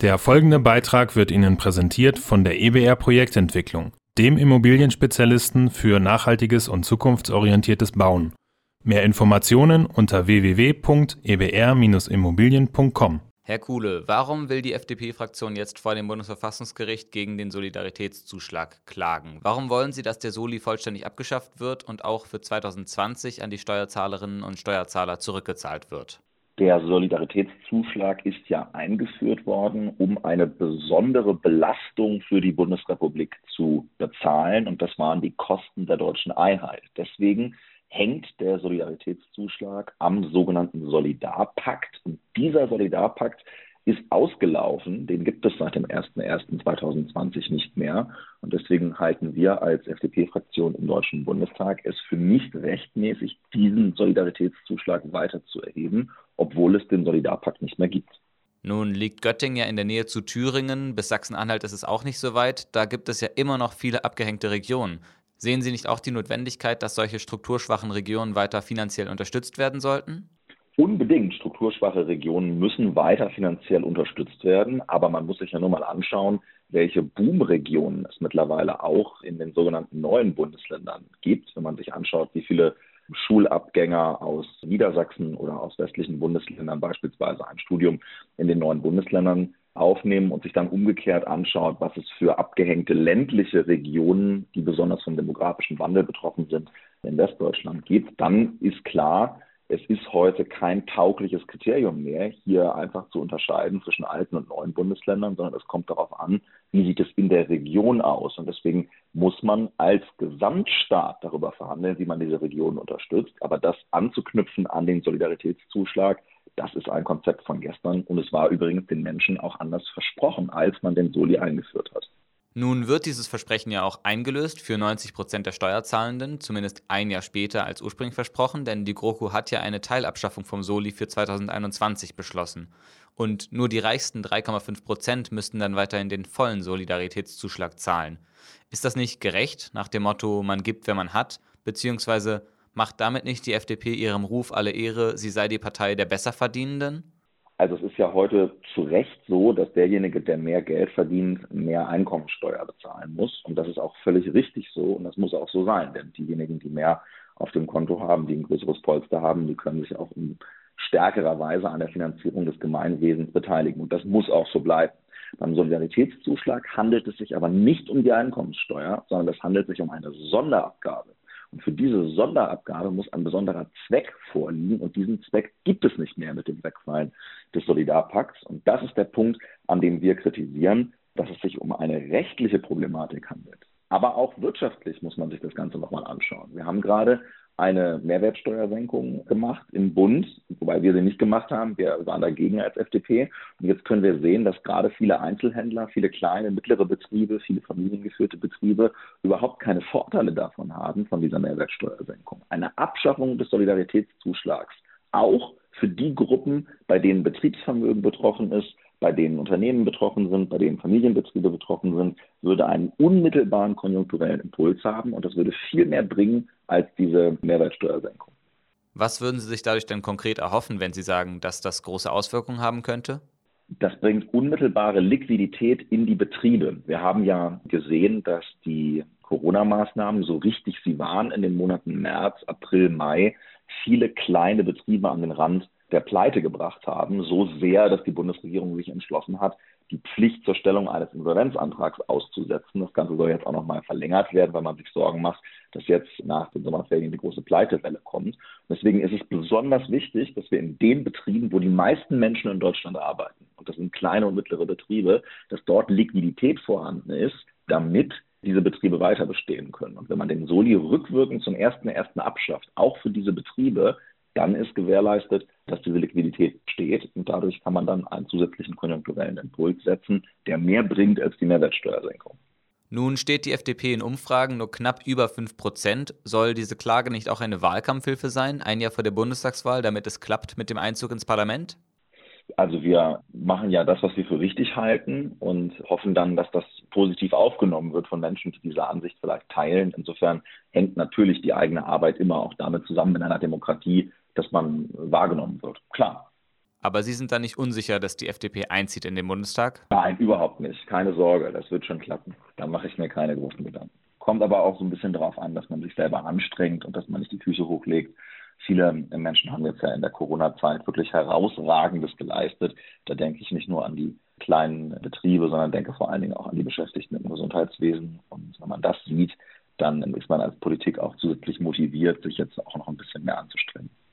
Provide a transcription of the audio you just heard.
Der folgende Beitrag wird Ihnen präsentiert von der EBR Projektentwicklung, dem Immobilienspezialisten für nachhaltiges und zukunftsorientiertes Bauen. Mehr Informationen unter www.ebr-immobilien.com. Herr Kuhle, warum will die FDP-Fraktion jetzt vor dem Bundesverfassungsgericht gegen den Solidaritätszuschlag klagen? Warum wollen Sie, dass der Soli vollständig abgeschafft wird und auch für 2020 an die Steuerzahlerinnen und Steuerzahler zurückgezahlt wird? Der Solidaritätszuschlag ist ja eingeführt worden, um eine besondere Belastung für die Bundesrepublik zu bezahlen. Und das waren die Kosten der deutschen Einheit. Deswegen hängt der Solidaritätszuschlag am sogenannten Solidarpakt. Und dieser Solidarpakt ist ausgelaufen. Den gibt es seit dem 01.01.2020 nicht mehr. Und deswegen halten wir als FDP-Fraktion im Deutschen Bundestag es für nicht rechtmäßig, diesen Solidaritätszuschlag weiter zu erheben, obwohl es den Solidarpakt nicht mehr gibt. Nun liegt Göttingen ja in der Nähe zu Thüringen. Bis Sachsen-Anhalt ist es auch nicht so weit. Da gibt es ja immer noch viele abgehängte Regionen. Sehen Sie nicht auch die Notwendigkeit, dass solche strukturschwachen Regionen weiter finanziell unterstützt werden sollten? Unbedingt. Strukturschwache Regionen müssen weiter finanziell unterstützt werden. Aber man muss sich ja nur mal anschauen, welche Boomregionen es mittlerweile auch in den sogenannten neuen Bundesländern gibt. Wenn man sich anschaut, wie viele Schulabgänger aus Niedersachsen oder aus westlichen Bundesländern beispielsweise ein Studium in den neuen Bundesländern aufnehmen und sich dann umgekehrt anschaut, was es für abgehängte ländliche Regionen, die besonders vom demografischen Wandel betroffen sind, in Westdeutschland gibt, dann ist klar, es ist heute kein taugliches Kriterium mehr, hier einfach zu unterscheiden zwischen alten und neuen Bundesländern, sondern es kommt darauf an, wie sieht es in der Region aus. Und deswegen muss man als Gesamtstaat darüber verhandeln, wie man diese Regionen unterstützt. Aber das anzuknüpfen an den Solidaritätszuschlag, das ist ein Konzept von gestern. Und es war übrigens den Menschen auch anders versprochen, als man den Soli eingeführt hat. Nun wird dieses Versprechen ja auch eingelöst für 90% der Steuerzahlenden, zumindest ein Jahr später als ursprünglich versprochen, denn die GroKo hat ja eine Teilabschaffung vom Soli für 2021 beschlossen. Und nur die reichsten 3,5% müssten dann weiterhin den vollen Solidaritätszuschlag zahlen. Ist das nicht gerecht, nach dem Motto, man gibt, wer man hat, beziehungsweise macht damit nicht die FDP ihrem Ruf alle Ehre, sie sei die Partei der Besserverdienenden? Also es ist ja heute zu Recht so, dass derjenige, der mehr Geld verdient, mehr Einkommensteuer bezahlen muss. Und das ist auch völlig richtig so und das muss auch so sein. Denn diejenigen, die mehr auf dem Konto haben, die ein größeres Polster haben, die können sich auch in stärkerer Weise an der Finanzierung des Gemeinwesens beteiligen. Und das muss auch so bleiben. Beim Solidaritätszuschlag handelt es sich aber nicht um die Einkommenssteuer, sondern es handelt sich um eine Sonderabgabe. Und für diese Sonderabgabe muss ein besonderer Zweck vorliegen und diesen Zweck gibt es nicht mehr mit dem Wegfallen des Solidarpakts. Und das ist der Punkt, an dem wir kritisieren, dass es sich um eine rechtliche Problematik handelt. Aber auch wirtschaftlich muss man sich das Ganze nochmal anschauen. Wir haben gerade eine Mehrwertsteuersenkung gemacht im Bund, wobei wir sie nicht gemacht haben. Wir waren dagegen als FDP. Und jetzt können wir sehen, dass gerade viele Einzelhändler, viele kleine, mittlere Betriebe, viele familiengeführte Betriebe überhaupt keine Vorteile davon haben, von dieser Mehrwertsteuersenkung. Eine Abschaffung des Solidaritätszuschlags, auch für die Gruppen, bei denen Betriebsvermögen betroffen ist, bei denen Unternehmen betroffen sind, bei denen Familienbetriebe betroffen sind, würde einen unmittelbaren konjunkturellen Impuls haben und das würde viel mehr bringen als diese Mehrwertsteuersenkung. Was würden Sie sich dadurch denn konkret erhoffen, wenn Sie sagen, dass das große Auswirkungen haben könnte? Das bringt unmittelbare Liquidität in die Betriebe. Wir haben ja gesehen, dass die Corona-Maßnahmen, so richtig sie waren in den Monaten März, April, Mai, viele kleine Betriebe an den Rand der Pleite gebracht haben, so sehr, dass die Bundesregierung sich entschlossen hat, die Pflicht zur Stellung eines Insolvenzantrags auszusetzen. Das Ganze soll jetzt auch nochmal verlängert werden, weil man sich Sorgen macht, dass jetzt nach den Sommerferien die große Pleitewelle kommt. Deswegen ist es besonders wichtig, dass wir in den Betrieben, wo die meisten Menschen in Deutschland arbeiten, und das sind kleine und mittlere Betriebe, dass dort Liquidität vorhanden ist, damit diese Betriebe weiter bestehen können. Und wenn man den Soli rückwirkend zum 1.1. abschafft, auch für diese Betriebe, dann ist gewährleistet, dass diese Liquidität steht und dadurch kann man dann einen zusätzlichen konjunkturellen Impuls setzen, der mehr bringt als die Mehrwertsteuersenkung. Nun steht die FDP in Umfragen nur knapp über 5%. Soll diese Klage nicht auch eine Wahlkampfhilfe sein, ein Jahr vor der Bundestagswahl, damit es klappt mit dem Einzug ins Parlament? Also wir machen ja das, was wir für richtig halten und hoffen dann, dass das positiv aufgenommen wird von Menschen, die diese Ansicht vielleicht teilen. Insofern hängt natürlich die eigene Arbeit immer auch damit zusammen in einer Demokratie, dass man wahrgenommen wird. Klar. Aber Sie sind da nicht unsicher, dass die FDP einzieht in den Bundestag? Nein, überhaupt nicht. Keine Sorge, das wird schon klappen. Da mache ich mir keine großen Gedanken. Kommt aber auch so ein bisschen darauf an, dass man sich selber anstrengt und dass man nicht die Füße hochlegt. Viele Menschen haben jetzt ja in der Corona-Zeit wirklich Herausragendes geleistet. Da denke ich nicht nur an die kleinen Betriebe, sondern denke vor allen Dingen auch an die Beschäftigten im Gesundheitswesen. Und wenn man das sieht, dann ist man als Politik auch zusätzlich motiviert, sich jetzt auch noch ein bisschen mehr anzustrengen.